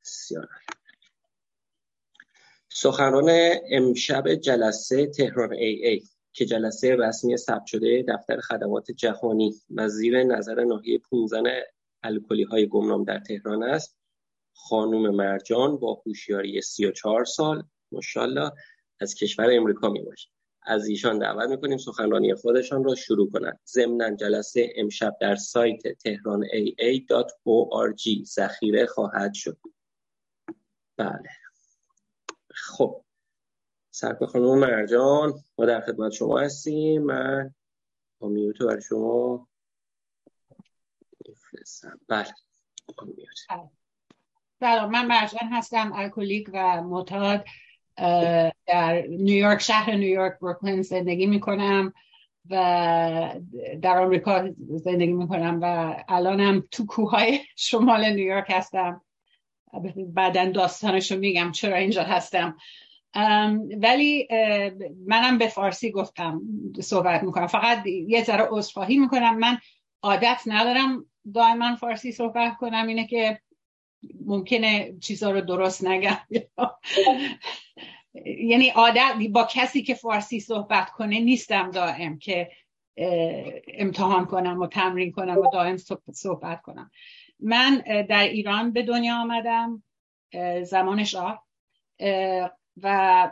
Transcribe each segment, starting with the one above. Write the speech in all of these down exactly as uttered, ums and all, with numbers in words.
بسیار سخنران امشب جلسه تهران ای ای که جلسه رسمی ثبت شده دفتر خدمات جهانی و زیر نظر ناحیه پونزده الکلی های گمنام در تهران است، خانم مرجان با هوشیاری سی و چهار سال ماشاءالله از کشور امریکا می باشد. از ایشان دعوت می‌کنیم سخنرانی خودشان را شروع کنند. ضمناً جلسه امشب در سایت تهران ای ای دات او آر جی ذخیره خواهد شد. بله. خب سرکار خانم مرجان، ما در خدمت شما هستیم. من با میوتو برای شما میفرستم. بله. سلام، من مرجان هستم، الکلیک و معتاد. در نیویورک، شهر نیویورک بروکلین زندگی میکنم و در آمریکا زندگی میکنم و الانم تو کوههای شمال نیویورک هستم. بعداً داستانشو میگم چرا اینجا هستم. ولی منم به فارسی گفتم صحبت میکنم. فقط یه ذره عذرخواهی میکنم، من عادت ندارم دائما فارسی صحبت کنم، اینه که ممکنه چیزا رو درست نگم. یعنی عادت با کسی که فارسی صحبت کنه نیستم دائم که امتحان کنم و تمرین کنم و دائم صحبت کنم. من در ایران به دنیا آمدم زمان شاه و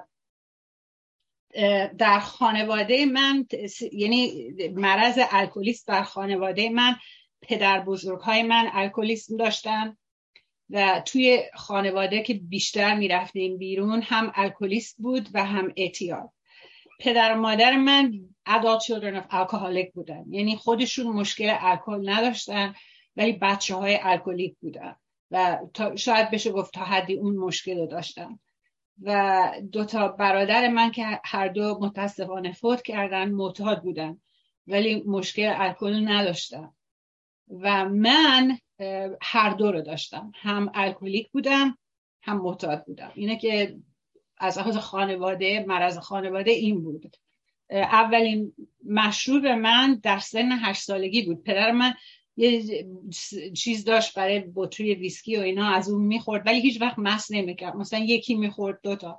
در خانواده من، یعنی مرض الکلیسم در خانواده من، پدر بزرگهای من الکلیسم داشتن و توی خانواده که بیشتر میرفتیم بیرون هم الکلیست بود و هم اعتیاد. پدر و مادر من adult children of alcoholic بودن، یعنی خودشون مشکل الکل نداشتن ولی بچه های الکلیک بودن و تا شاید بشه گفت تا حدی اون مشکل رو داشتن. و دو تا برادر من که هر دو متاسفانه فوت کردن معتاد بودن ولی مشکل الکل نداشتن و من هر دو رو داشتم، هم الکلیک بودم هم معتاد بودم. اینه که از لحاظ خانواده، مرض خانواده این بود. اولین مشروب من در سن هشت سالگی بود. پدر من یه چیز داشت برای بطری ویسکی و اینا، از اون میخورد ولی هیچ وقت مست نمیکرد، مثلا یکی میخورد دوتا.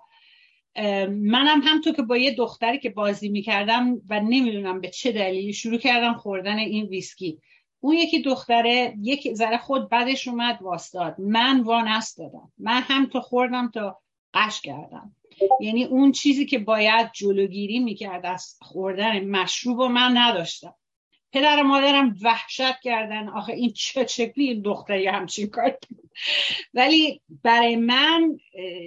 منم همونطور که با یه دختری که بازی میکردم و نمیدونم به چه دلیلی شروع کردم خوردن این ویسکی. اون یکی دختره یک ذره خود بعدش اومد واسطاد، من وانست دادم، من هم تا خوردم تا قش کردم. یعنی اون چیزی که باید جلوگیری میکرد از خوردن مشروب و من نداشتم. پدر و مادرم وحشت کردن، آخه این چه شکلی این دختری همچین کار. ولی برای من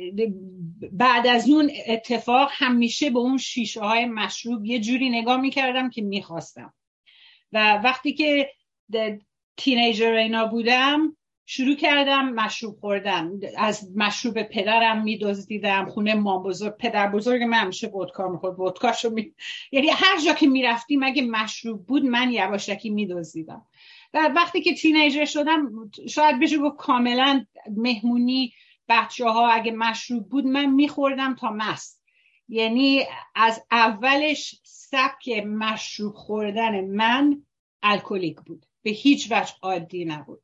بعد از اون اتفاق همیشه به اون شیشه های مشروب یه جوری نگاه میکردم که میخواستم. و وقتی که تینیجر اینا بودم شروع کردم مشروب خوردن. از مشروب پدرم میدزدیدم، خونه مام بزرگ، پدر بزرگ من همیشه ودکا میخورد، ودکاشو می... یعنی هر جا که میرفتیم اگه مشروب بود من یواشکی میدزدیدم. و وقتی که تینیجر شدم شاید بشه گفت کاملا مهمونی بچه ها اگه مشروب بود من میخوردم تا مست. یعنی از اولش سبک مشروب خوردن من الکلیک بود، به هیچ وجه عادی نبود.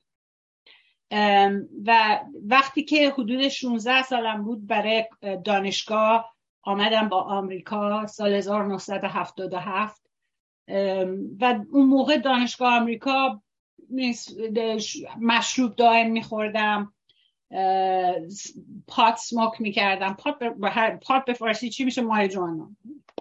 و وقتی که حدود شانزده سالم بود برای دانشگاه آمدم با آمریکا سال هزار و نهصد و هفتاد و هفت و اون موقع دانشگاه آمریکا مشروب دائم میخوردم، پات سموک میکردم. پات به, پات به فارسی چی میشه؟ مای جوانا.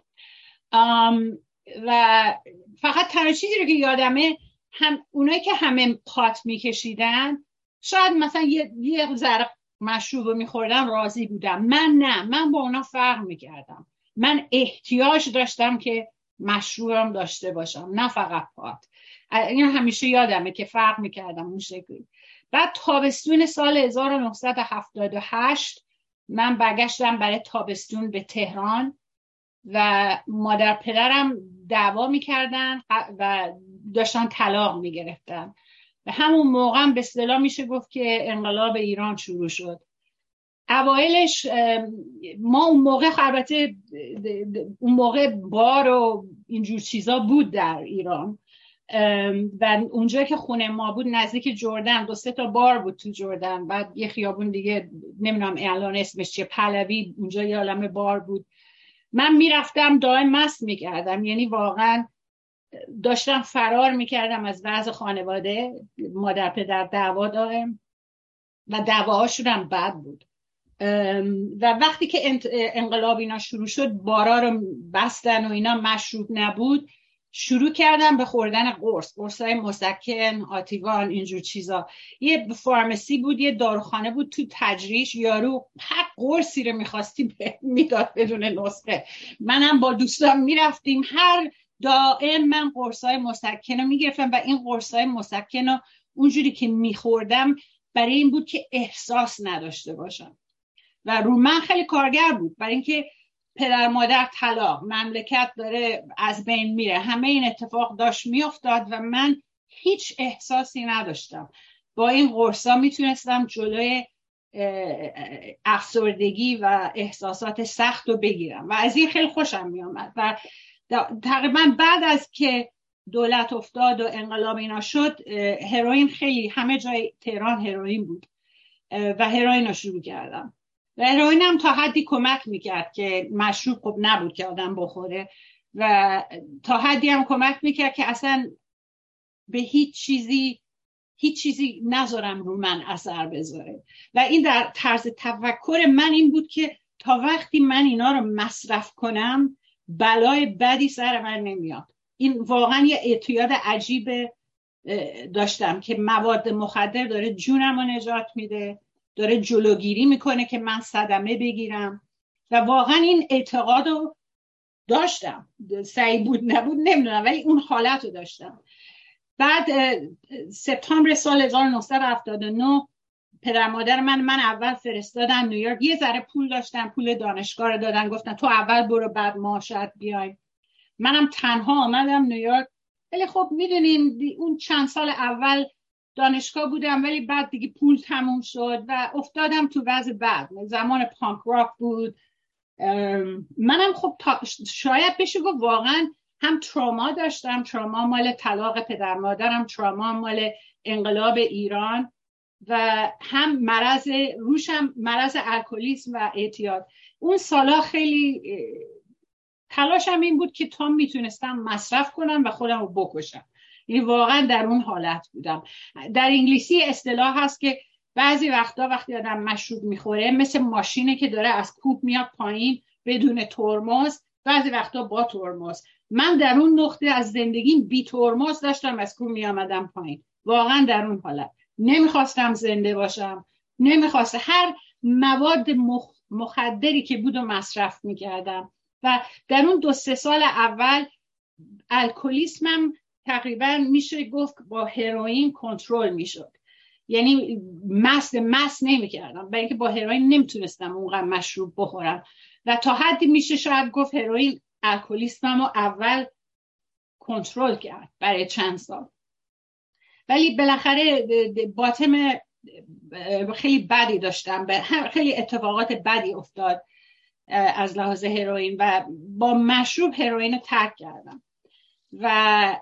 و فقط تنها چیزی رو که یادمه هم اونایی که همه پات میکشیدن شاید مثلا یه, یه ذره مشروب رو میخوردم راضی بودم، من نه، من با اونا فرق میکردم. من احتیاج داشتم که مشروبم داشته باشم، نه فقط پات. این همیشه یادمه که فرق میکردم اون شکلی. بعد تابستون سال هزار و نهصد و هفتاد و هشت من برگشتم برای تابستون به تهران و مادر پدرم دعوا میکردن و داشتن طلاق میگرفتن و همون موقع به اصطلاح میشه گفت که انقلاب ایران شروع شد. اوایلش ما اون موقع البته اون موقع بار و اینجور چیزا بود در ایران و اونجا که خونه ما بود نزدیک جردن دو سه تا بار بود تو جردن، بعد یه خیابون دیگه نمیدونم الان اسمش چیه، پهلوی، اونجا یه عالمه بار بود. من میرفتم دائم مست میکردم، یعنی واقعا داشتم فرار میکردم از وضع خانواده. مادر پدر دعوا دارم و دعواهاشون هم بد بود و وقتی که انقلاب اینا شروع شد، بارا رو بستن و اینا، مشروب نبود، شروع کردم به خوردن قرص، قرصای مسکن، آتیوان، اینجور چیزا. یه فارمسی بود، یه داروخانه بود تو تجریش، یارو هر قرصی رو میخواستی میداد بدون نسخه. منم با دوستان میرفتیم، هر دائم من قرصای مسکن رو میگرفتم و این قرصای مسکن رو اونجوری که میخوردم برای این بود که احساس نداشته باشم و رو من خیلی کارگر بود، برای اینکه پدر مادر طلاق، مملکت داره از بین میره، همه این اتفاق داشت میافتاد و من هیچ احساسی نداشتم. با این قرصا میتونستم جلوی افسردگی و احساسات سخت رو بگیرم و از این خیلی خوشم میامد. و تقریبا بعد از که دولت افتاد و انقلاب اینا شد، هروئین خیلی همه جای تهران هروئین بود و هروئین رو شروع کردم و هروئین هم تا حدی کمک میکرد که مشروب خب نبود که آدم بخوره و تا حدی هم کمک میکرد که اصلا به هیچ چیزی هیچ چیزی نذارم رو من اثر بذاره. و این در طرز تفکر من این بود که تا وقتی من اینا رو مصرف کنم بلای بدی سر من نمیاد. این واقعا یه اعتیاد عجیب داشتم که مواد مخدر داره جونم رو نجات میده، داره جلوگیری میکنه که من صدمه بگیرم و واقعا این اعتقاد رو داشتم. صحیح بود نبود نمیدونم، ولی اون حالت رو داشتم. بعد سپتامبر سال هزار و نهصد و هفتاد و نه پدر مادر من من اول فرستادن نیویورک. یه ذره پول داشتن، پول دانشگاه رو دادن، گفتن تو اول برو بعد ما شاید بیایم. منم تنها آمدم نیویورک. ولی خب میدونین اون چند سال اول دانشگاه بودم، ولی بعد دیگه پول تموم شد و افتادم تو وضع بد. زمان پانک راک بود. منم خب شاید بشه گفت واقعا هم تروما داشتم، تروما مال طلاق پدر مادرم، تروما مال انقلاب ایران و هم مرض روشم مرض الکلیسم و اعتیاد. اون سالا خیلی تلاشم این بود که تا میتونستم مصرف کنم و خودم رو بکشم. یعنی واقعا در اون حالت بودم. در انگلیسی اصطلاح هست که بعضی وقتا وقتی آدم مشروب میخوره مثل ماشینه که داره از کوب میاد پایین بدون ترمز، بعضی وقتا با ترمز. من در اون نقطه از زندگیم بی ترمز داشتم از کوب میامدم پایین. واقعا در اون حالت نمیخواستم زنده باشم، نمیخواستم. هر مواد مخ... مخدری که بود و مصرف میکردم و در اون دو سه سال اول الکلیسمم تقریبا میشه گفت با هروئین کنترل میشد. یعنی مست مست نمیکردم، برای اینکه با هروئین نمیتونستم اونقدر مشروب بخورم و تا حدی میشه شاید گفت هروئین الکلیسمم رو اول کنترل کرد برای چند سال. ولی بالاخره باطم خیلی بدی داشتم، خیلی اتفاقات بدی افتاد از لحاظ هروئین و با مشروب هروئین رو ترک کردم و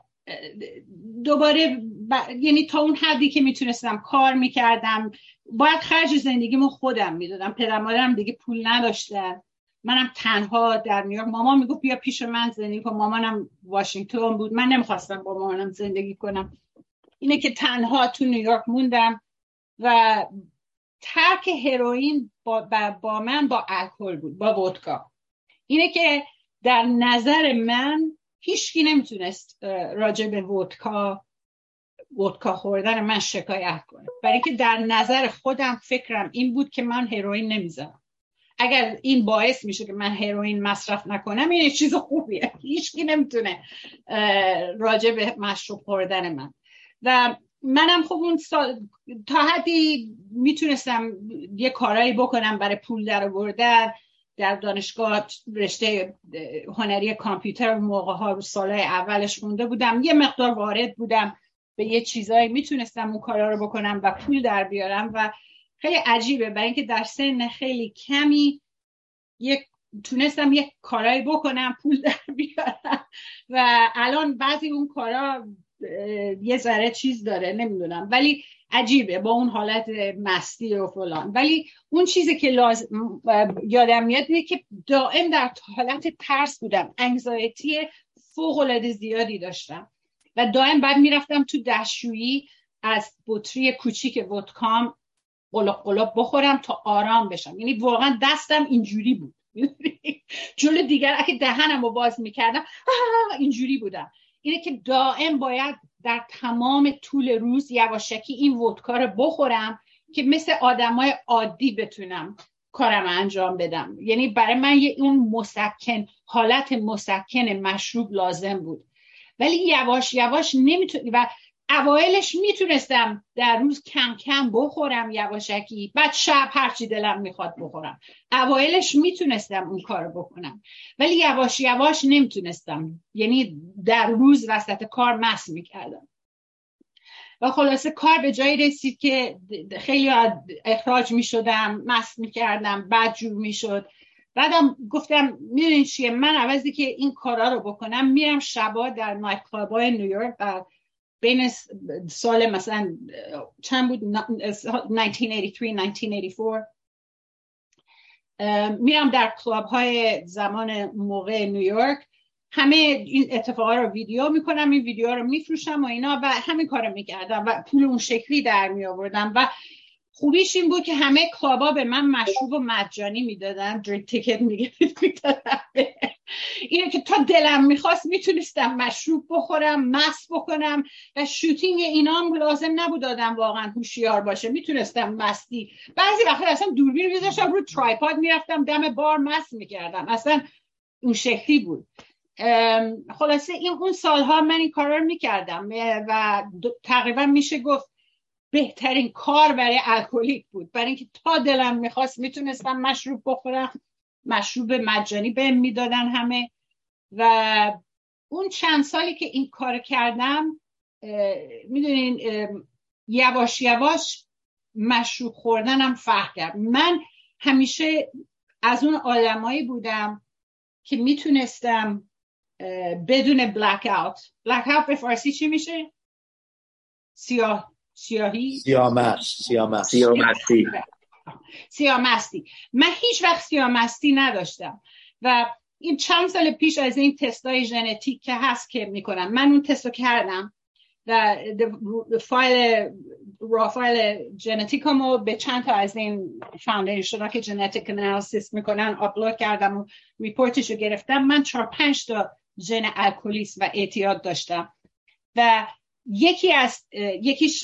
دوباره ب... یعنی تا اون حدی که میتونستم کار میکردم. باید خرج زندگیمو خودم میدادم، پدر مادرم دیگه پول نداشتن، منم تنها در نیویورک. مامان میگفت بیا پیش من زندگی کن، مامانم واشنگتن بود، من نمیخواستم با مامانم زندگی کنم. اینه که تنها تو نیویورک موندم و ترک هروئین با, با من با الکل بود، با ودکا. اینه که در نظر من هیچکی نمیتونست راجع به ودکا ودکا خوردن من شکایت کنه، برای که در نظر خودم فکرم این بود که من هروئین نمیزنم. اگر این باعث میشه که من هروئین مصرف نکنم این چیز خوبیه. هیچکی نمیتونه راجع به مشروب خوردن من. و منم خب اون سال تا حدی میتونستم یه کارایی بکنم برای پول در آوردن. در دانشگاه رشته هنری کامپیوتر موقع ها رو سالهای اولش مونده بودم، یه مقدار وارد بودم به یه چیزایی، میتونستم اون کارا رو بکنم و پول در بیارم. و خیلی عجیبه برای اینکه در سن خیلی کمی یک تونستم یک کارایی بکنم پول در بیارم و الان بعضی اون کارا یه ذره چیز داره نمیدونم، ولی عجیبه با اون حالت مستی و فلان. ولی اون چیزی که لازم یادم میاد اینه که دائم در حالت ترس بودم، انگزایتی فوق العاده زیادی داشتم و دائم بعد میرفتم تو دستشویی از بطری کوچیک ودکام قلق قلق بخورم تا آرام بشم. یعنی واقعا دستم اینجوری بود جلو دیگر اگه دهنم رو باز میکردم اینجوری بودم. اینه که دائم باید در تمام طول روز یواشکی این ودکا رو بخورم که مثل آدمای عادی بتونم کارم انجام بدم. یعنی برای من یه اون مسکن، حالت مسکن مشروب لازم بود. ولی یواش یواش نمیتونی و اوایلش میتونستم در روز کم کم بخورم یواشکی، بعد شب هرچی دلم میخواد بخورم. اوایلش میتونستم اون کارو بکنم ولی یواش یواش نمیتونستم، یعنی در روز وسط کار مست میکردم و خلاصه کار به جایی رسید که خیلی اخراج میشدم، مست میکردم، بدجور میشد. بعدم گفتم میدونین چیه، من عوضی که این کارا رو بکنم میرم شبا در نایت کلابای نیویورک و بین سال مثلا چند بود نوزده هشتاد و سه نوزده هشتاد و چهار میرم در کلاب های زمان موقع نیویورک، همه این اتفاقا رو ویدیو میکنم، این ویدیو رو میفروشم و اینا و همین کارو میکردم و پول اون شکلی در می آوردم. و خوبیش این بود که همه کلابا به من مشروب و مجانی میدادن، درینک تیکت میدادن. اینه که تا دلم میخواست میتونستم مشروب بخورم، مست بکنم و شوتینگ اینا هم لازم نبود آدم واقعا هوشیار باشه، میتونستم مستی. بعضی وقتا اصلا دوربین رو میذاشتم رو ترایپاد میرفتم دم بار مست میکردم، اصلا اون شکلی بود. خلاصه این اون سالها من این کارا رو میکردم و تقریبا میشه گفت بهترین کار برای الکلیک بود، برای اینکه تا دلم میخواست میتونستم مشروب بخورم، مشروب مجانی بهم میدادن همه. و اون چند سالی که این کار کردم میدونین یواش یواش مشروب خوردنم فرق کرد. من همیشه از اون آدمایی بودم که میتونستم بدون بلک اوت، بلک اوت به فارسی چی میشه؟ سیاه سیاهی سیامست سیامست سیامستی سیامستی من هیچ وقت سیامستی نداشتم و این چند سال پیش از این تستای ژنتیک که هست که میکنم، من اون تستو کردم و فایل را فایل ژنتیکمو به چند تا از این فاندیشن‌ها که ژنتیک انالیسیس میکنن آپلود کردم و ریپورتشو گرفتم. من چهار پنج تا ژن الکلیسم و اعتیاد داشتم و یکی از یکیش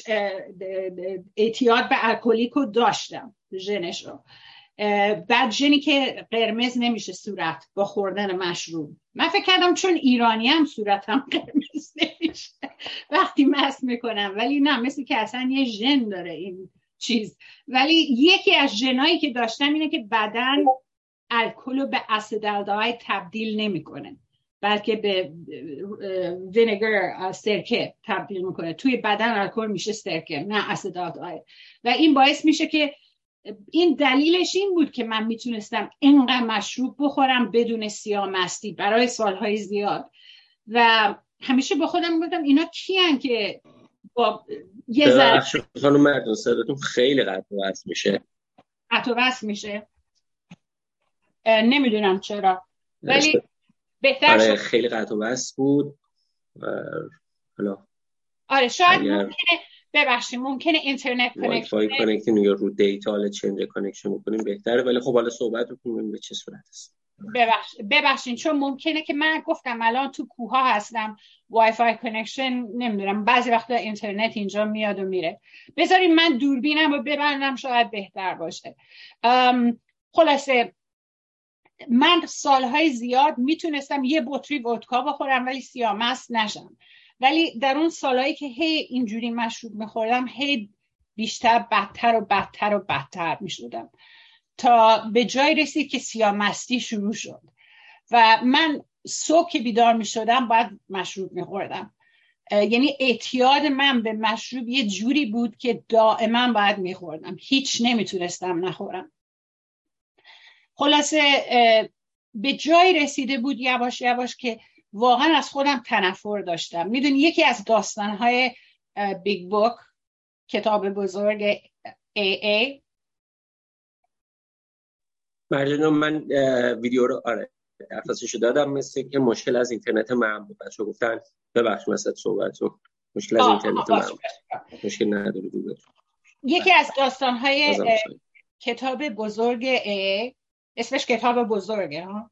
اعتیاد به الکلیکو داشتم، ژنش رو. بعد ژنی که قرمز نمیشه صورت با خوردن مشروب. من فکر کردم چون ایرانی هم صورتم قرمز نمیشه وقتی مست میکنم، ولی نه، مثل که اصلا یه ژن داره این چیز. ولی یکی از ژنایی که داشتم اینه که بدن الکل رو به اسیدالدهاید تبدیل نمیکنه، بلکه به وینیگر سرکه تبدیل میکنه. توی بدن الکل میشه سرکه، نه اسیدالدهاید. و این باعث میشه که این دلیلش این بود که من میتونستم اینقدر مشروب بخورم بدون سیامستی برای سالهای زیاد. و همیشه با خودم میگفتم اینا کیان که با یه ذره خانم مردان صداتون خیلی قطع و وصل میشه. قطع و وصل میشه نمیدونم چرا، ولی بهتر آره شد. خیلی قطع و وصل بود. حالا آره شاید اگر... ممکنه ببخشید ممکنه اینترنت وای فای کانکشن یا رو دیتا حالا چنج کانکشن بکنیم بهتره، ولی خب حالا صحبت بکنیم به چه صورت است. ببخشید ببخشید چون ممکنه که من گفتم الان تو کوه ها هستم، وای فای کانکشن نمیدونم بعضی وقتا اینترنت اینجا میاد و میره. بذارید من دوربینم رو ببندم شاید بهتر باشه. خلاصه من سالهای زیاد میتونستم یه بطری ودکا بخورم ولی سیامست نشم، ولی در اون سالهایی که هی اینجوری مشروب میخوردم هی بیشتر بدتر و بدتر و بدتر میشدم تا به جای رسید که سیامستی شروع شد و من صبح که بیدار میشدم باید مشروب میخوردم. یعنی اعتیاد من به مشروب یه جوری بود که دائما باید میخوردم، هیچ نمیتونستم نخورم. خلاصه به جای رسیده بود یواش یواش که واقعا از خودم تنفر داشتم. میدونی یکی از داستانهای بیگ بوک، کتاب بزرگ ای ای، مرجان من ویدیو رو آره درخواستشو دادم، مثل که مشکل از اینترنت من بود. بچه گفتن ببخش مثلا صحبتون مشکل از اینترنت من بود. مشکل نداره دیگه. یکی از داستانهای کتاب بزرگ ای، اسمش کتاب بزرگه ها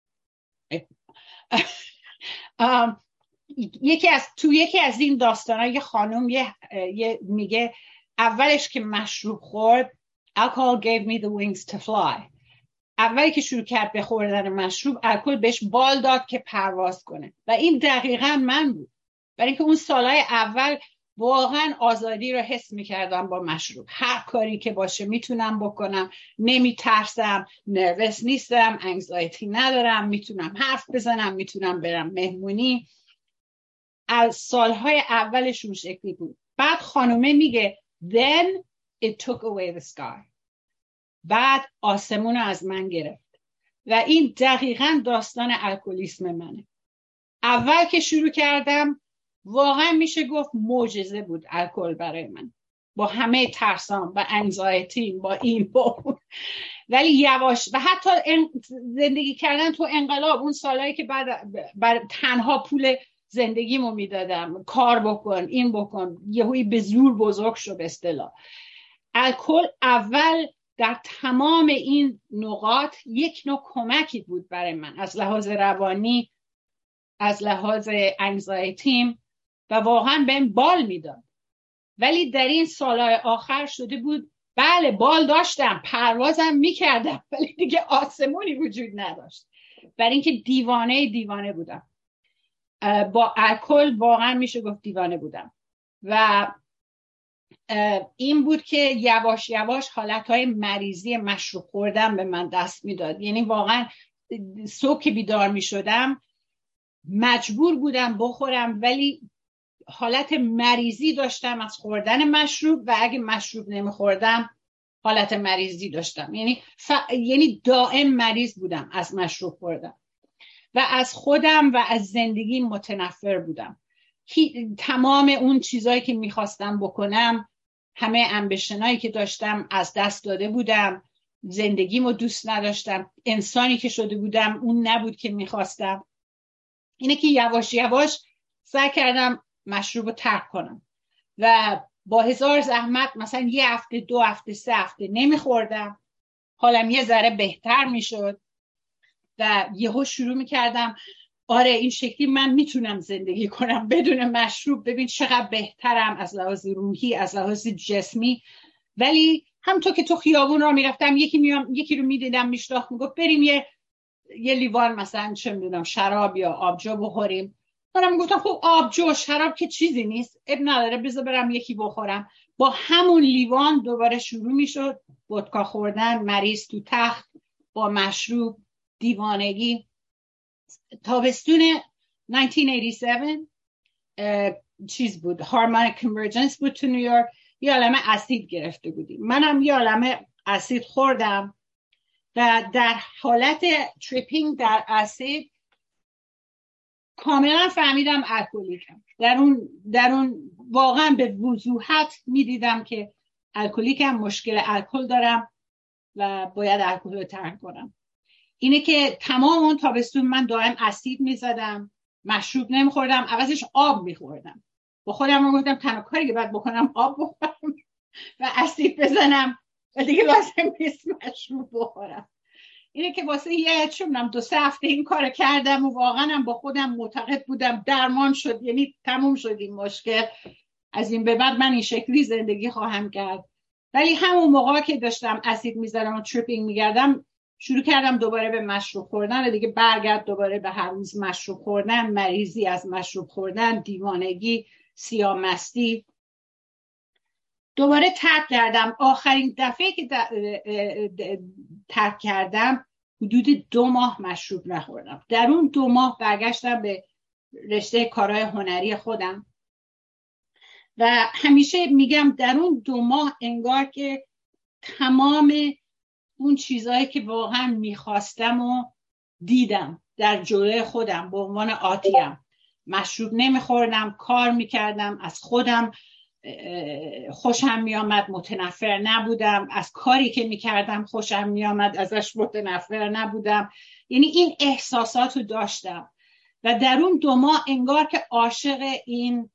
یکی از تو یکی از این داستان‌ها یه خانم یه, یه میگه اولش که مشروب خورد alcohol gave me the wings to fly. اولی که شروع کرد به خوردن مشروب، الکل بهش بال داد که پرواز کنه. و این دقیقاً من بود. برای اینکه اون سالهای اول واقعاً آزادی رو حس می‌کردم با مشروب. هر کاری که باشه میتونم بکنم، نمیترسم، نروس نیستم، انگزایتی ندارم، میتونم حرف بزنم، میتونم برم مهمونی. از سالهای اولش اون شکلی بود. بعد خانومه میگه then it took away the sky. بعد آسمون رو از من گرفت. و این دقیقاً داستان الکلیسم منه. اول که شروع کردم واقعا میشه گفت معجزه بود الکل برای من، با همه ترسام و انگزایتی با این با اون. ولی یواش و حتی زندگی کردن تو انقلاب، اون سالایی که بعد بر تنها پول زندگیمو میدادم، کار بکن این بکن، یهویی به زور بزرگ شو به اصطلاح. الکل اول در تمام این نقاط یک نوع کمکی بود برای من، از لحاظ روانی، از لحاظ انگزایتیم، و واقعا بهم بال میداد. ولی در این سالهای آخر شده بود بله بال داشتم، پروازم میکردم، ولی دیگه آسمونی وجود نداشت، برای اینکه دیوانه دیوانه بودم. با الکل واقعا میشه گفت دیوانه بودم. و این بود که یواش یواش حالتهای مریضی مشروب خوردن به من دست میداد. یعنی واقعا صبح که بیدار میشدم مجبور بودم بخورم، ولی حالت مریضی داشتم از خوردن مشروب، و اگه مشروب نمیخوردم حالت مریضی داشتم. یعنی ف... یعنی دائم مریض بودم از مشروب خوردن، و از خودم و از زندگی متنفر بودم. تمام اون چیزایی که میخواستم بکنم، همه امبیشنایی که داشتم از دست داده بودم. زندگیمو دوست نداشتم، انسانی که شده بودم اون نبود که میخواستم. اینه که یواش یواش سعی کردم مشروب رو ترک کنم و با هزار زحمت مثلا یه هفته، دو هفته، سه هفته نمیخوردم. حالم یه ذره بهتر میشد و یهو شروع میکردم آره این شکلی من میتونم زندگی کنم بدون مشروب، ببین چقدر بهترم از لحاظ روحی، از لحاظ جسمی. ولی همونطور که تو خیابون را میرفتم یکی میام یکی رو میدیدم میشتاخت میگفت بریم یه یه لیوان مثلا چه میدونم شراب یا آبجو بخوریم. منم گفتم خب آبجو شراب که چیزی نیست، اب نداره بذار برم یکی بخورم. با همون لیوان دوباره شروع میشد ودکا خوردن، مریض تو تخت با مشروب، دیوانگی. تابستون نایزده هشتاد و هفت چیز بود، هارمونیک کنورجنس بود تو نیویورک. یه عالمه اسید گرفته بودیم، منم یه عالمه اسید خوردم و در حالت تریپینگ در اسید کاملا فهمیدم الکلیکم. در اون در اون واقعا به وضوحت میدیدم که الکلیکم، مشکل الکل دارم و باید الکل رو ترک کنم. اینه که تمام اون تابستون من دائم اسید میزدم، مشروب نمیخوردم، عوضش آب میخوردم. با خودم گفتم تنها کاری که باید بکنم آب بخورم و اسید بزنم و دیگه لازم نیست مشروب بخورم. اینه که واسه یه چونم دو سه هفته این کار کردم و واقعا هم با خودم معتقد بودم درمان شد، یعنی تموم شد این مشکل، از این به بعد من این شکلی زندگی خواهم کرد. ولی همون موقع که داشتم اسید میزدم و تریپینگ میگردم شروع کردم دوباره به مشروب خوردن و دیگه برگرد دوباره به هر روز مشروب خوردن، مریضی از مشروب خوردن، دیوانگی، سیاه‌مستی. دوباره ترک کردم. آخرین دفعه که ترک کردم حدود دو ماه مشروب نخوردم. در اون دو ماه برگشتم به رشته کارهای هنری خودم و همیشه میگم در اون دو ماه انگار که تمام اون چیزایی که واقعا میخواستم و دیدم. در جلوی خودم به عنوان آتیم مشروب نمیخوردم، کار میکردم، از خودم خوشم میامد، متنفر نبودم، از کاری که میکردم خوشم میامد، ازش متنفر نبودم. یعنی این احساسات رو داشتم و در اون دو ماه انگار که عاشق این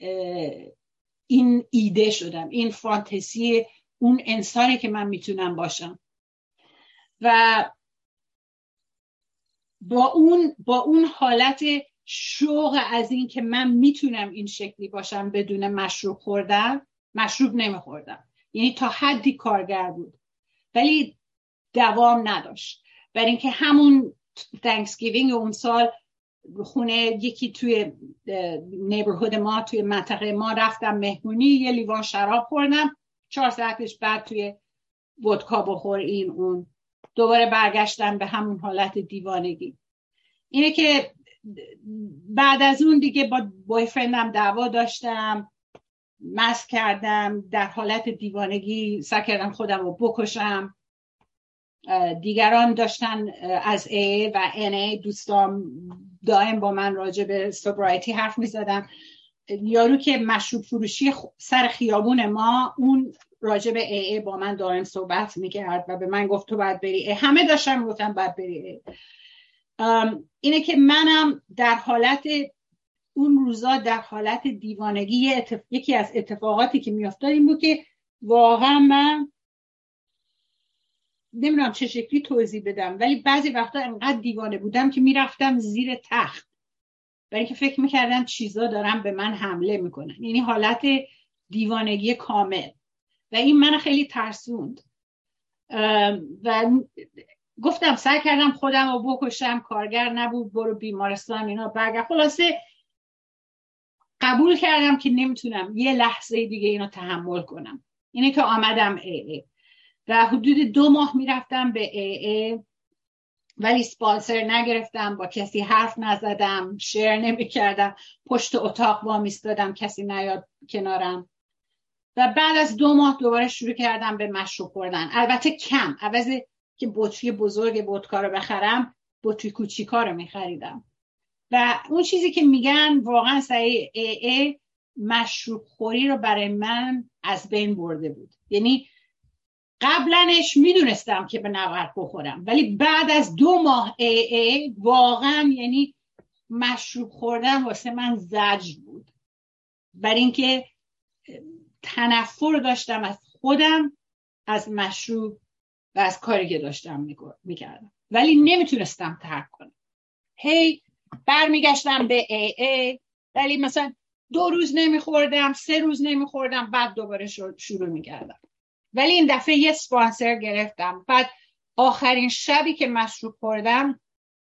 این ایده شدم، این فانتزی اون انسانی که من میتونم باشم. و با اون با اون حالت شوق از این که من میتونم این شکلی باشم بدون مشروب خوردن، مشروب نمیخوردم. یعنی تا حدی کارگر بود ولی دوام نداشت. برای اینکه همون تانکسگیوینگ اون سال خونه یکی توی نیبرهود ما، توی منطقه ما رفتم مهمونی، یه لیوان شراب خوردم، چهار ساعتش بعد توی ودکا بخور این اون، دوباره برگشتم به همون حالت دیوانگی. اینه که بعد از اون دیگه با بویفرندم دعوا داشتم، مست کردم، در حالت دیوانگی سعی کردم خودم رو بکشم. دیگران داشتن از ای و ان ای، دوستام دائم با من راجع به سوبرایتی حرف می زدن. یارو که مشروب فروشی سر خیابون ما، اون راجع به ای ای با من دائم صحبت می کرد و به من گفت تو باید بری ای. همه داشتن می گفتن باید بری ای. اینه که منم در حالت اون روزا در حالت دیوانگی، اتف... یکی از اتفاقاتی که می افتاد این بود که واقعا من نمیدونم چه شکلی توضیح بدم، ولی بعضی وقتا انقدر دیوانه بودم که میرفتم زیر تخت، برای اینکه فکر میکردم چیزا دارن به من حمله میکنن. یعنی حالت دیوانگی کامل و این من خیلی ترسوند و گفتم سعی کردم خودم رو بکشم، کارگر نبود، برو بیمارستان اینا برگرد. خلاصه قبول کردم که نمیتونم یه لحظه دیگه اینو تحمل کنم. اینه که آمدم ای ای و حدود دو ماه میرفتم به ای ای ولی سپانسر نگرفتم، با کسی حرف نزدم، شیر نمی کردم، پشت اتاق وا میستادم کسی نیاد کنارم. و بعد از دو ماه دوباره شروع کردم به مشروب خوردن، البته کم، عوض که بطری بزرگ ودکا رو بخرم بطری کوچیکا رو میخریدم. و اون چیزی که میگن واقعا صحیح، ای ای مشروب خوری رو برای من از بین برده بود. یعنی قبلنش میدونستم که به نباید بخورم، ولی بعد از دو ماه ای ای واقعا یعنی مشروب خوردن واسه من زجر بود، برای اینکه تنفر داشتم از خودم، از مشروب و از کاری که داشتم میکردم، ولی نمیتونستم ترک کنم. هی برمیگشتم به ای ای ولی مثلا دو روز نمیخوردم، سه روز نمیخوردم، بعد دوباره شروع میکردم. ولی این دفعه یه سپانسر گرفتم. بعد آخرین شبی که مشروب خوردم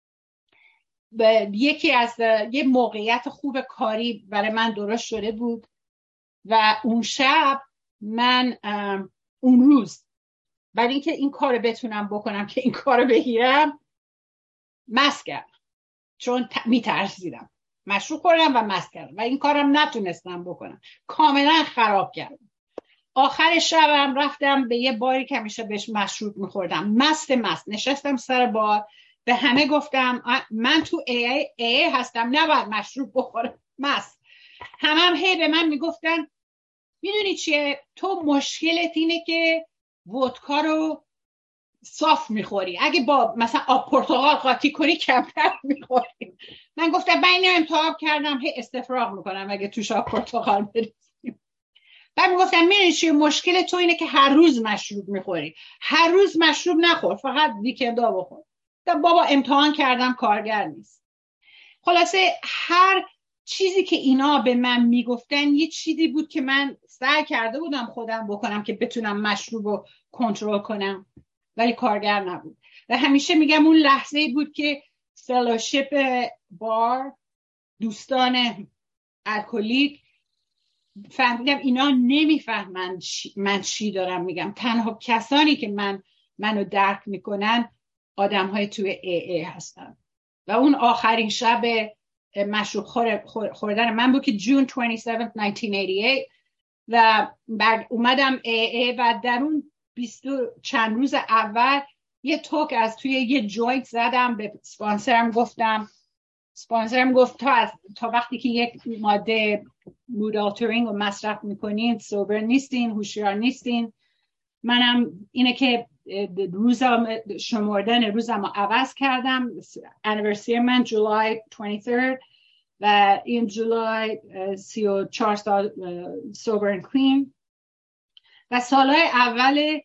یکی از یه موقعیت خوب کاری برای من درست شده بود و اون شب من اون روز برای اینکه این کار بتونم بکنم که این کار بگیرم مست کردم، چون میترسیدم. مشروب خوردم و مست کردم و این کارم نتونستم بکنم، کاملا خراب کردم. آخر شبم رفتم به یه باری که همیشه بهش مشروب میخوردم، مست مست نشستم سر بار، به همه گفتم من تو ای ای, ای هستم، نباید مشروب بخورم، مست. همه هم هی به من میگفتن میدونی چیه، تو مشکلت اینه که ودکا رو صاف میخوری، اگه با مثلا آب پرتقال قاطی کنی کمتر میخوری. من گفتم من اینو امتحان کردم، هی استفراغ میکنم اگه توش آب پرتقال بریزیم. بعد میگفتم میدونی چیه، مشکل تو اینه که هر روز مشروب میخوری، هر روز مشروب نخور، فقط ویکندا بخور. بابا امتحان کردم کارگر نیست. خلاصه هر چیزی که اینا به من میگفتن یه چیزی بود که من سعی کرده بودم خودم بکنم که بتونم مشروب رو کنترل کنم، ولی کارگر نبود. و همیشه میگم اون لحظه‌ای بود که فلوشیپ بار، دوستان الکلیک، فهمیدم اینا نمیفهمن من چی دارم میگم. تنها کسانی که من منو درک میکنن آدم‌های توی ای ای هستن. و اون آخرین شب مشروب خور خوردن من بود که جون بیست و هفتم هزار و نهصد و هشتاد و هشت و بعد اومدم ای ای و در اون بیست چند روز اول یه توک از توی یه جوینت زدم، به سپانسرم گفتم، سپانسرم گفت تا, از، تا وقتی که یک ماده مود آلترینگ رو مصرف میکنین سوبر نیستین، هوشیار نیستین. منم اینه که روزم شمردن روزم رو عوض کردم. انیورسری من جولای بیست و سه و این جولای سی و چهار سال سوبر اند کلین. و سالهای اول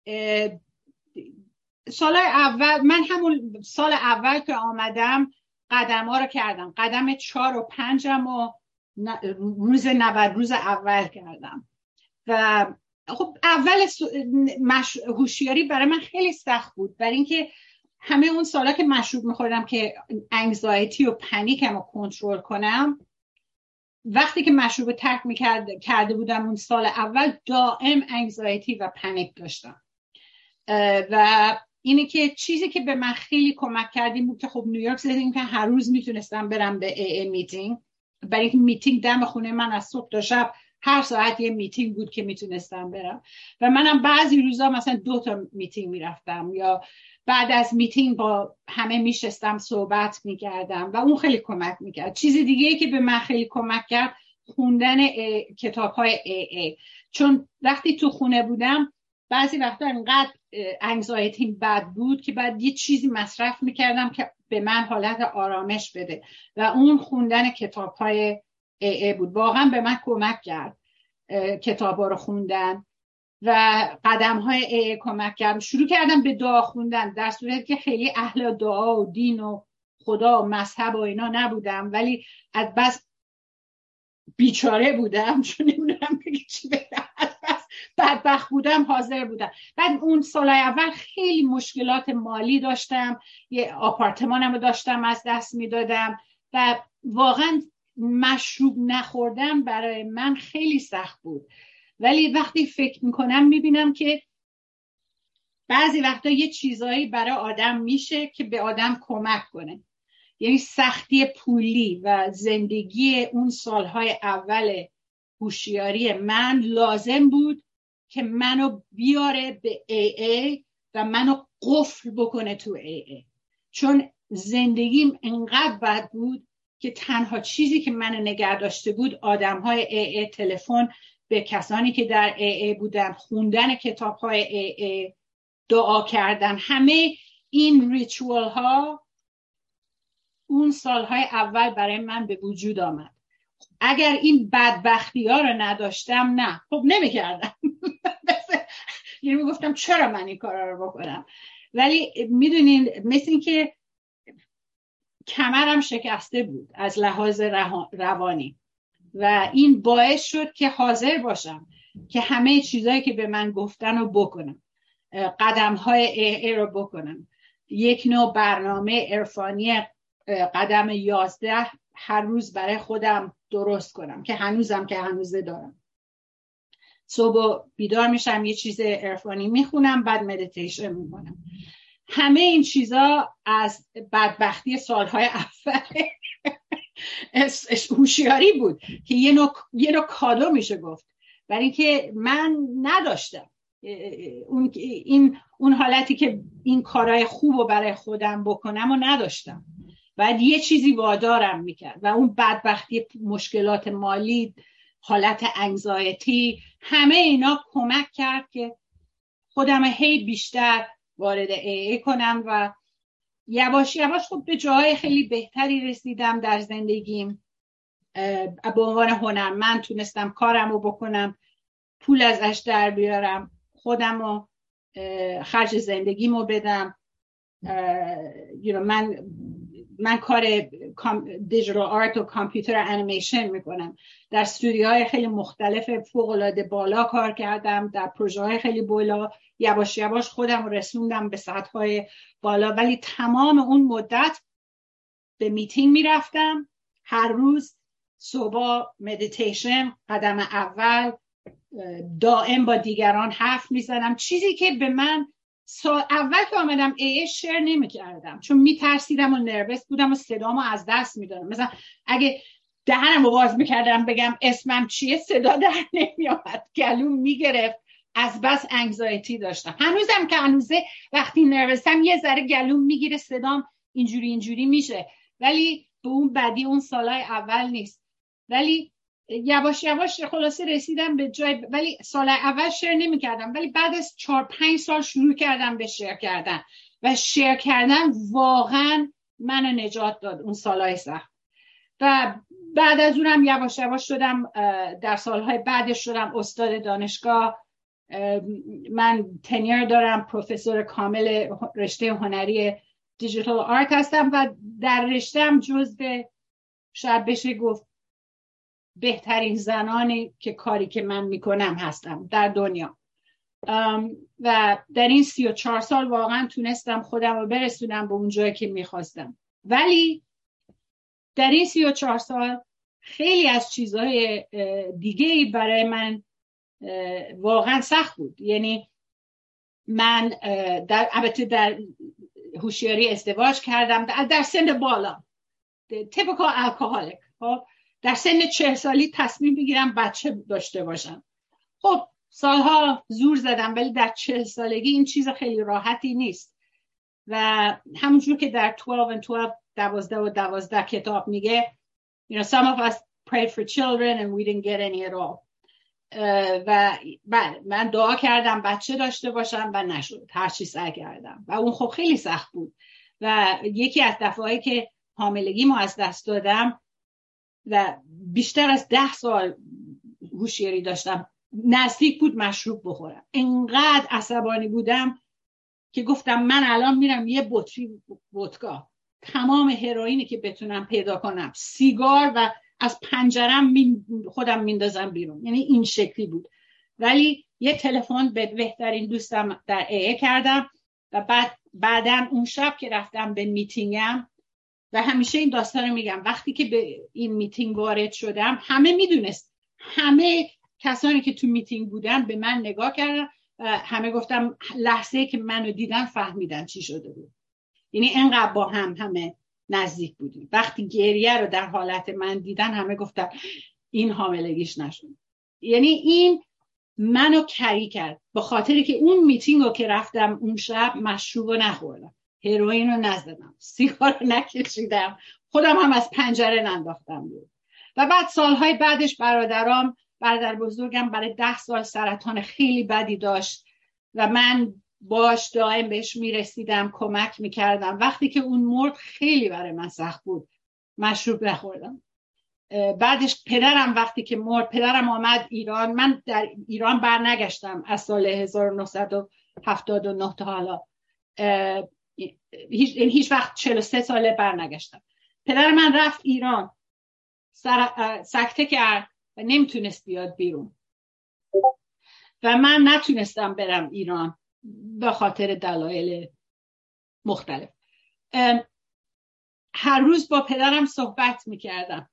سالهای اول من همون سال اول که آمدم قدم ها رو کردم. قدم چهار و پنجم و روز نود روز اول کردم. و خب اول مش... هوشیاری برای من خیلی سخت بود، برای اینکه همه اون سالا که مشروب میخوردم که انگزایتی و پنیکم رو کنترل کنم، وقتی که مشروب ترک میکرد کرده بودم اون سال اول دائم انگزایتی و پنیک داشتم. و اینه که چیزی که به من خیلی کمک کردیم بود که خب نیویورک زدیم که هر روز میتونستم برم به ای ای میتینگ، برای اینکه میتینگ دم خونه من از صبح تا شب هر ساعت یه میتینگ بود که میتونستم برم. و منم بعضی روزا مثلا دو تا میتینگ میرفتم یا بعد از میتینگ با همه میشستم صحبت میکردم و اون خیلی کمک میکرد. چیز دیگه ای که به من خیلی کمک کرد خوندن کتاب های ای ای، چون وقتی تو خونه بودم بعضی وقتا اینقدر انگزایتی بد بود که بعد یه چیزی مصرف میکردم که به من حالت آرامش بده و اون خوندن کتاب های ای ای بود. واقعا به من کمک کرد کتاب ها رو خوندن و قدم های ای ای کمک کرد. شروع کردم به دعا خوندن، در صورتی که خیلی اهل دعا و دین و خدا و مذهب و اینا نبودم، ولی از بس بیچاره بودم چون نمیدونم چی بگم، از بس بدبخت بودم حاضر بودم. بعد اون سالهای اول خیلی مشکلات مالی داشتم، یه آپارتمانم رو داشتم از دست میدادم و واقعا مشروب نخوردن برای من خیلی سخت بود. ولی وقتی فکر میکنم میبینم که بعضی وقتا یه چیزایی برای آدم میشه که به آدم کمک کنه. یعنی سختی پولی و زندگی اون سالهای اول هوشیاری من لازم بود که منو بیاره به ای ای و منو قفل بکنه تو ای ای، چون زندگیم انقدر بد بود که تنها چیزی که منو نگه داشته بود آدمهای ای ای، تلفن به کسانی که در ای ای بودن، خوندن کتاب‌های ای ای، دعا کردن. همه این ریچوال ها اون سالهای اول برای من به وجود آمد. اگر این بدبختی ها رو نداشتم نه خب نمی کردم. یعنی می گفتم چرا من این کارا رو بکنم. ولی میدونین مثل این که کمرم شکسته بود از لحاظ روانی و این باعث شد که حاضر باشم که همه چیزایی که به من گفتن رو بکنم، قدم های ای ای رو بکنم. یک نوع برنامه عرفانی قدم یازده هر روز برای خودم درست کنم که هنوزم که هنوزه دارم. صبح بیدار میشم یه چیز عرفانی میخونم، بعد مدیتیشن میکنم. همه این چیزا از بدبختی سالهای اول هوشیاری بود که یه نوع, یه نوع کادو میشه گفت، برای اینکه من نداشتم اون این اون حالتی که این کارهای خوب رو برای خودم بکنم و نداشتم. بعد یه چیزی وادارم میکرد و اون بدبختی، مشکلات مالی، حالت انگزایتی، همه اینا کمک کرد که خودم هی بیشتر وارد ای ای کنم و یواش یواش خب به جاهای خیلی بهتری رسیدم در زندگیم. به عنوان هنرمند تونستم کارم رو بکنم، پول ازش در بیارم، خودم رو خرج زندگیمو بدم. you know, من من کار دیجیتال آرت و کامپیوتر انیمیشن میکنم. در استودیوهای خیلی مختلف فوق‌العاده بالا کار کردم، در پروژه‌های خیلی بالا. یواش یواش خودم رو رسوندم به سطح‌های بالا، ولی تمام اون مدت به میتینگ میرفتم. هر روز صبح مدیتیشن، قدم اول، دائم با دیگران حرف میزنم. چیزی که به من سال اول که آمدم ای ای شیر نمی کردم چون می ترسیدم و نروس بودم و صدامو از دست می دادم. مثلا اگه دهنمو باز می کردم بگم اسمم چیه صدا در نمی آمد، گلوم می گرفت از بس انگزایتی داشتم. هنوزم که هنوزه وقتی نروسم یه ذره گلوم میگیره، صدام اینجوری اینجوری میشه، ولی به اون بدی اون سالهای اول نیست. ولی یواش یواش خلاصه رسیدم به جای، ولی سال اول شیر نمی کردم، ولی بعد از چهار پنج سال شروع کردم به شیر کردن و شیر کردن واقعا منو نجات داد اون سالهای سخت. و بعد از اونم یواش یواش شدم، در سالهای بعدش شدم استاد دانشگاه. من تنیر دارم، پروفسور کامل رشته هنری دیجیتال آرت هستم و در رشته‌ام جزو شاید بشه گفت بهترین زنانی که کاری که من میکنم هستم در دنیا. و در این سی و چهار سال واقعا تونستم خودم رو برسونم به اون جایی که میخواستم. ولی در این سی و چهار سال خیلی از چیزهای دیگه برای من واقعا سخت بود. یعنی من در البته در هوشیاری ازدواج کردم در, در سن بالا، تیپیکال الکلیک. خب در سن چهل سالی تصمیم بگیرم بچه داشته باشم. خب سالها زور زدم، ولی در چهل سالگی این چیز خیلی راحتی نیست. و همونجور که در دوازده و دوازده دوازده و دوازده کتاب میگه you know some of us prayed for children and we didn't get any at all. و من دعا کردم بچه داشته باشم و نشد، هر چی سعی کردم و اون خب خیلی سخت بود. و یکی از دفعهایی که حاملگیمو از دست دادم و بیشتر از ده سال هوشیاری داشتم، نزدیک بود مشروب بخورم. اینقدر عصبانی بودم که گفتم من الان میرم یه بطری ودکا، تمام هروئینی که بتونم پیدا کنم، سیگار و از پنجرم خودم میندازم بیرون. یعنی این شکلی بود. ولی یه تلفن به بهترین دوستم در ای کردم و بعد بعدن اون شب که رفتم به میتینگم، و همیشه این داستان رو میگم، وقتی که به این میتینگ وارد شدم همه میدونست، همه کسانی که تو میتینگ بودن به من نگاه کردن، همه گفتم لحظه‌ای که منو دیدن فهمیدن چی شده بود. یعنی انقدر با هم همه نزدیک بودیم. وقتی گریه رو در حالت من دیدن همه گفتن این حاملگیش نشد. یعنی این منو کری کرد، به خاطری که اون میتینگ رو که رفتم اون شب مشروب رو نخوردم، هروئین رو نزدم، سیگار رو نکشیدم، خودم هم از پنجره ننداختم بود. و بعد سالهای بعدش برادرام برادر بزرگم برای ده سال سرطان خیلی بدی داشت و من باش دائم بهش میرسیدم، کمک میکردم. وقتی که اون مرد خیلی برای من سخت بود، مشروب نخوردم. بعدش پدرم وقتی که مرد، پدرم آمد ایران، من در ایران برنگشتم از سال هزار و نهصد و هفتاد و نه تا حالا، هیچ, هیچ وقت چهل و سه ساله برنگشتم. پدر من رفت ایران، سر... سکته کرد و نمیتونست بیاد بیرون و من نتونستم برم ایران به خاطر دلایل مختلف. هر روز با پدرم صحبت میکردم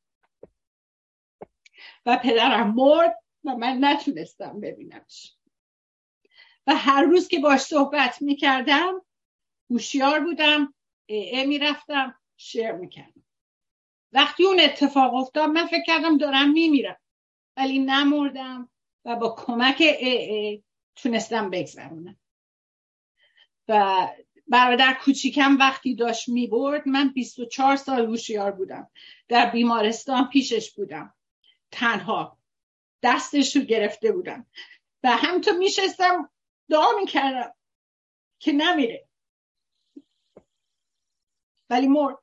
و پدرم مرد و من نتونستم ببینمش. و هر روز که باش صحبت میکردم هوشیار بودم، ای میرفتم شیر میکردم. وقتی اون اتفاق افتاد من فکر کردم دارم میمیرم، ولی نمردم و با کمک ای ای تونستم بگذرونم. و برادر کوچیکم وقتی داشت میبرد، من بیست و چهار سال هوشیار بودم، در بیمارستان پیشش بودم، تنها دستش رو گرفته بودم و همینطور میشستم دعا میکردم که نمیره، ولی مرد.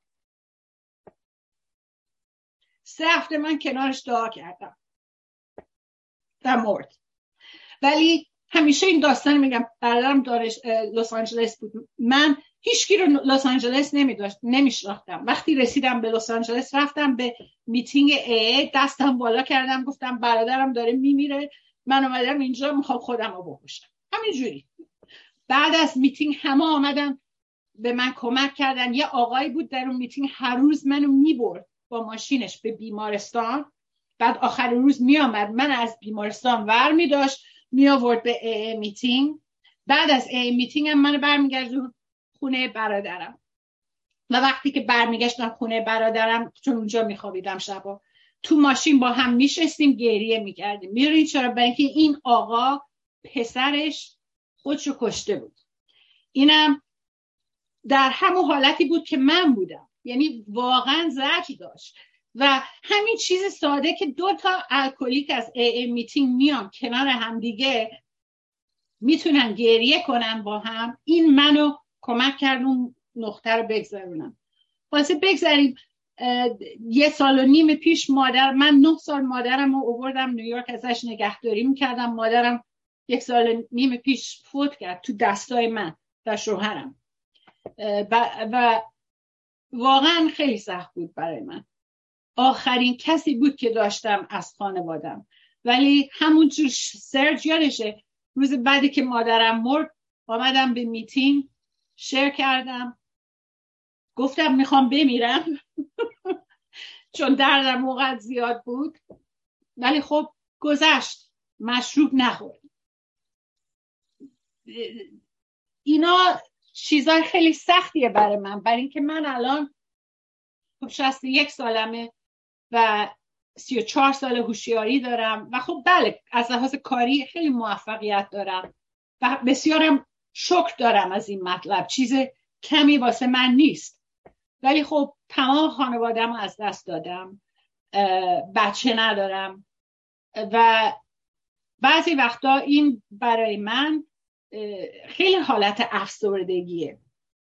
سه هفته من کنارش دعا کردم و مرد. ولی همیشه این داستان میگم، برادرم دارش لس آنجلس بود، من هیچکی رو لس آنجلس نمیداشت، نمیشناختم. وقتی رسیدم به لس آنجلس رفتم به میتینگ ای، دستم بالا کردم گفتم برادرم داره میمیره، من اومدم اینجا میخوام خودم رو بکشم. همینجوری. بعد از میتینگ همه آمدن به من کمک کردن. یه آقایی بود در اون میتینگ هر روز منو میبرد با ماشینش به بیمارستان، بعد آخر روز میامد من از بیمارستان ور میداشت می آورد به ای ای میتینگ. بعد از ای ای میتینگ هم منو برمیگردون خونه برادرم و وقتی که برمیگشتم خونه برادرم، چون اونجا میخوابیدم شبا، تو ماشین با هم میشستیم گریه میکردیم. میدونید چرا؟ برای اینکه این آقا پسرش خودشو کشته بود. اینم در همون حالتی بود که من بودم، یعنی واقعا زجر داشت. و همین چیز ساده که دو تا الکلیک از ای ای میتینگ میان کنار هم دیگه میتونن گریه کنن با هم، این منو کمک کرد اون نقطه رو بگذرونم. واسه بگذاریم یه سال و نیم پیش مادر من نه سال مادرم رو آوردم نیویورک، ازش نگهداری میکردم. مادرم یک سال و نیم پیش فوت کرد تو دستای من و شوهرم و واقعا خیلی سخت بود برای من. آخرین کسی بود که داشتم از خانوادم. ولی همونجور سرج یادشه روز بعدی که مادرم مرد آمدم به میتینگ شیر کردم، گفتم میخوام بمیرم چون دردم موقع زیاد بود. ولی خب گذشت، مشروب نخورد. اینا چیزای خیلی سختیه برای من، برای اینکه من الان خب شصت و یک سالمه و سی و چهار سال هوشیاری دارم و خب بله از لحاظ کاری خیلی موفقیت دارم و بسیارم شکر دارم از این مطلب، چیز کمی واسه من نیست. ولی خب تمام خانواده‌مو از دست دادم، بچه ندارم و بعضی وقتا این برای من خیلی حالت افسردگیه.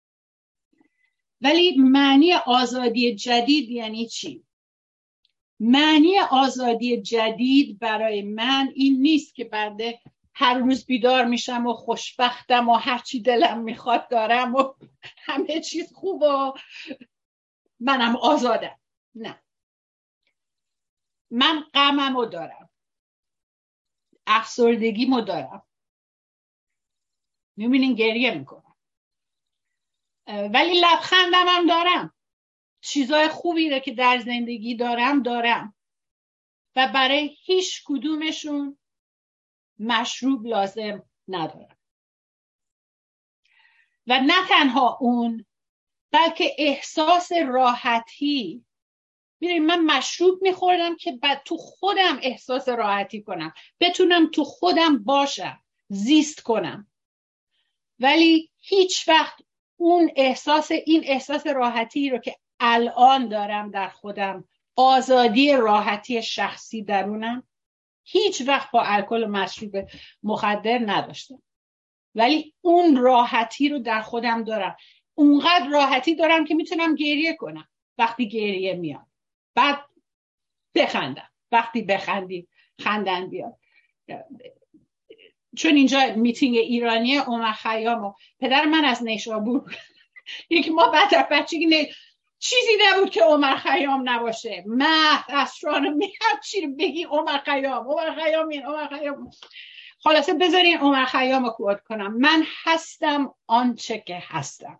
ولی معنی آزادی جدید یعنی چی؟ معنی آزادی جدید برای من این نیست که بعد هر روز بیدار میشم و خوشبختم و هرچی دلم میخواد دارم و همه چیز خوب و منم آزادم. نه، من غممو دارم، افسردگیمو دارم، میبینین گریه میکنم، ولی لبخندم هم دارم. چیزای خوبی رو که در زندگی دارم دارم و برای هیچ کدومشون مشروب لازم ندارم. و نه تنها اون، بلکه احساس راحتی. ببینید من مشروب میخوردم که بعد تو خودم احساس راحتی کنم، بتونم تو خودم باشم، زیست کنم. ولی هیچ وقت اون احساس این احساس راحتی رو که الان دارم در خودم، آزادی راحتی شخصی درونم، هیچ وقت با الکل و مشروب مخدر نداشتم. ولی اون راحتی رو در خودم دارم. اونقدر راحتی دارم که میتونم گریه کنم وقتی گریه میاد، بعد بخندم وقتی بخندی خندن بیاد. چون اینجا میتینگ ایرانی عمر خیام و پدر من از نیشابور یکی ما بعد بچگی نه... چیزی نبود که عمر خیام نباشه، مهد استرونومی هر چی رو بگی عمر خیام عمر خیام این عمر خیام. خلاصه بذارین عمر خیام رو کوت کنم. من هستم آنچه که هستم،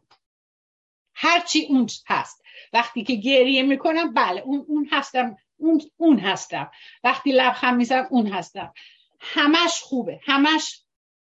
هرچی اون هست. وقتی که گریه میکنم بله اون اون هستم، اون اون هستم. وقتی لبخند میزنم اون هستم. همش خوبه، همش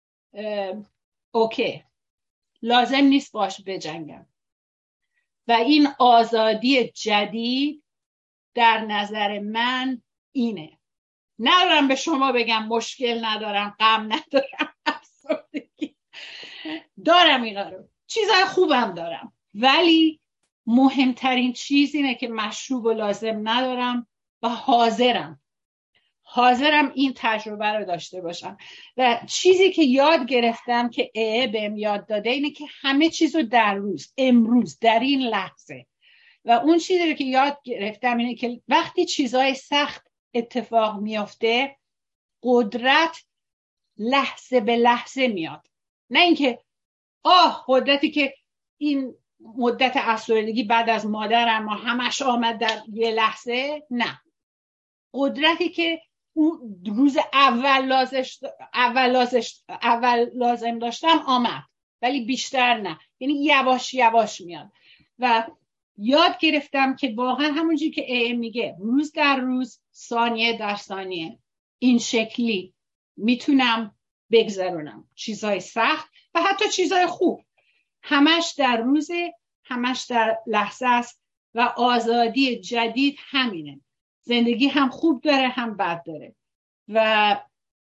اوکی، لازم نیست باش بجنگم. و این آزادی جدید در نظر من اینه. ندارم به شما بگم مشکل ندارم، غم ندارم، افسردگی دارم، اینا رو چیزای خوبم دارم. ولی مهمترین چیز اینه که مشروب و لازم ندارم و حاضرم حاضرم این تجربه رو داشته باشم. و چیزی که یاد گرفتم که اه بهم یاد داده اینه که همه چیز رو در روز، امروز، در این لحظه. و اون چیزی که یاد گرفتم اینه که وقتی چیزای سخت اتفاق میافته قدرت لحظه به لحظه میاد. نه اینکه آه قدرتی که این مدت افسردگی بعد از مادرم و همش آمد در یه لحظه، نه، قدرتی که اون روز اول لازش اول لازش اول لازم داشتم آمد ولی بیشتر نه، یعنی یواش یواش میاد. و یاد گرفتم که واقعا همونجوری که ای میگه روز در روز، ثانیه در ثانیه، این شکلی میتونم بگذرونم چیزای سخت و حتی چیزای خوب. همش در روز، همش در لحظه است و آزادی جدید همینه. زندگی هم خوب داره هم بد داره و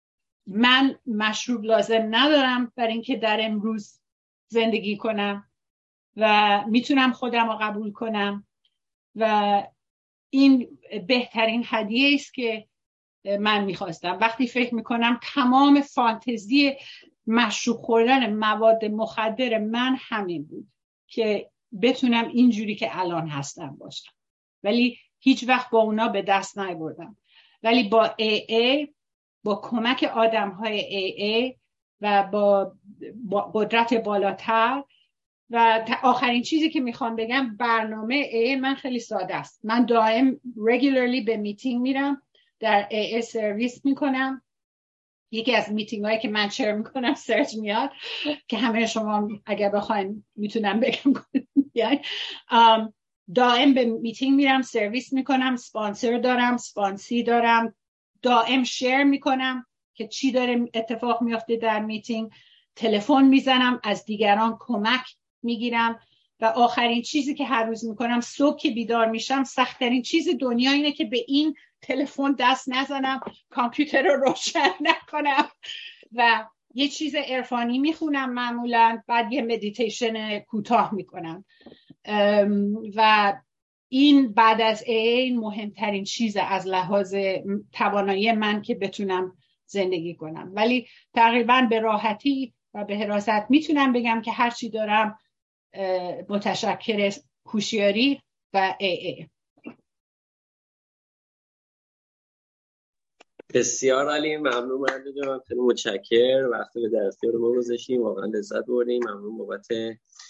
من مشروب لازم ندارم برای اینکه در امروز زندگی کنم و میتونم خودم رو قبول کنم و این بهترین هدیه است که من میخواستم. وقتی فکر میکنم تمام فانتزی مشروب خوردن مواد مخدر من همین بود که بتونم اینجوری که الان هستم باشم، ولی هیچ وقت با اونا به دست نیاوردم. ولی با ای ای، با کمک آدم های ای ای و با, با قدرت بالاتر و آخرین چیزی که میخوام بگم، برنامه ای ای من خیلی ساده است. من دائم regularly به میتینگ میرم، در ای ای سرویس میکنم. یکی از میتینگ هایی که من چر میکنم سرچ میاد که همه شما اگر بخواین میتونم بگم کنیم. دائم به میتینگ میرم، سرویس میکنم، سپانسر دارم، سپانسی دارم، دائم شیر میکنم که چی داره اتفاق میافته در میتینگ، تلفن میزنم، از دیگران کمک میگیرم و آخرین چیزی که هر روز میکنم صبح که بیدار میشم، سخت‌ترین چیز دنیا اینه که به این تلفن دست نزنم، کامپیوتر رو روشن نکنم و یه چیز عرفانی میخونم معمولا، بعد یه مدیتیشن کوتاه میکنم و این بعد از این مهمترین چیز از لحاظ توانایی من که بتونم زندگی کنم. ولی تقریبا به راحتی و به حراست میتونم بگم که هرچی دارم متشکر هوشیاری و ای ای. بسیار عالی، ممنون مرد جان، خیلی متشکر. وقتی به در اختیار ما گذاشتیم، واقعا لذت بردیم. ممنون بابت